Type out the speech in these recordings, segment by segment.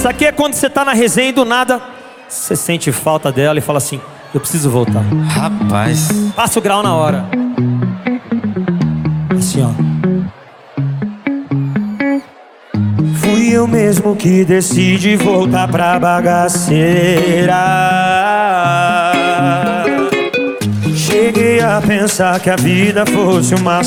Essa aqui é quando você tá na resenha e do nada você sente falta dela e fala assim: eu preciso voltar. Rapaz, Passa o grau na hora. Assim, ó. Fui eu mesmo que decidi voltar pra bagaceira. Cheguei a pensar que a vida fosse uma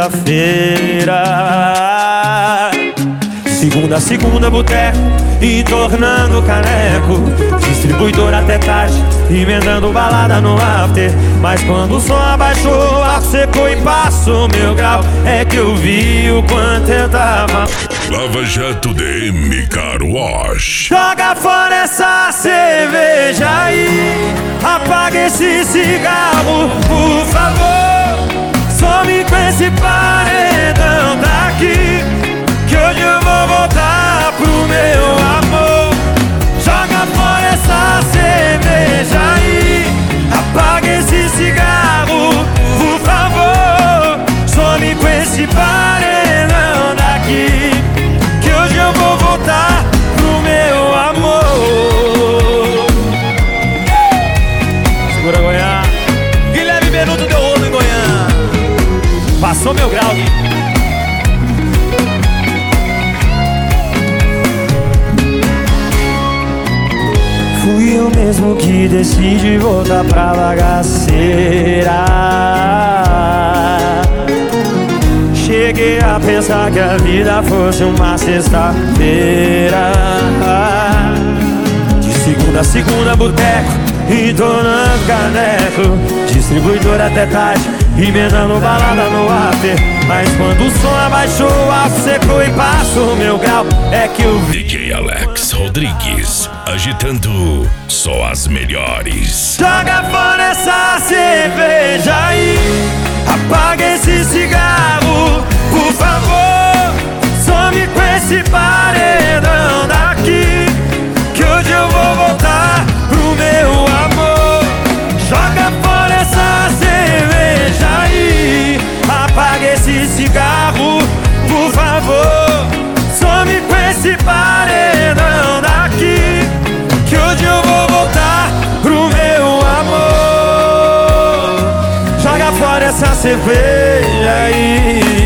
sexta-feira. Segunda a segunda, boteco, entornando caneco. Distribuidor até tarde, emendando balada no after. Mas quando o som abaixou, o arco secou e passou meu grau, é que eu vi o quanto eu tava. Lava Jato DM Car Wash. Joga fora essa cerveja aí, apaga esse cigarro, por favor. Some com esse paredão daqui, que hoje eu vou voltar pro meu amor. Joga fora essa cerveja aí, apaga esse cigarro, por favor. Some com esse paredão daqui, que hoje eu vou voltar pro meu amor. Segura Goiânia. Guilherme Benuto deu rolo em Goiânia. Passou meu grau. Fui eu mesmo que decidi voltar pra bagaceira. Cheguei a pensar que a vida fosse uma sexta-feira. De segunda a segunda, boteco, entornando caneco. Distribuidor até tarde, emendando balada no after. Mas quando o som abaixou, o arco secou e passou meu grau, é que eu vi. DJ Alex Rodrigues, agitando só as melhores. Joga fora essa cerveja aí, apaga esse cigarro, por favor. Some com esse paredão daqui, que hoje eu vou voltar pro meu amor. Joga fora essa cerveja aí, apaga esse cigarro, por favor. Some com esse paredão daqui, que hoje eu vou voltar pro meu amor. Joga fora essa cerveja aí.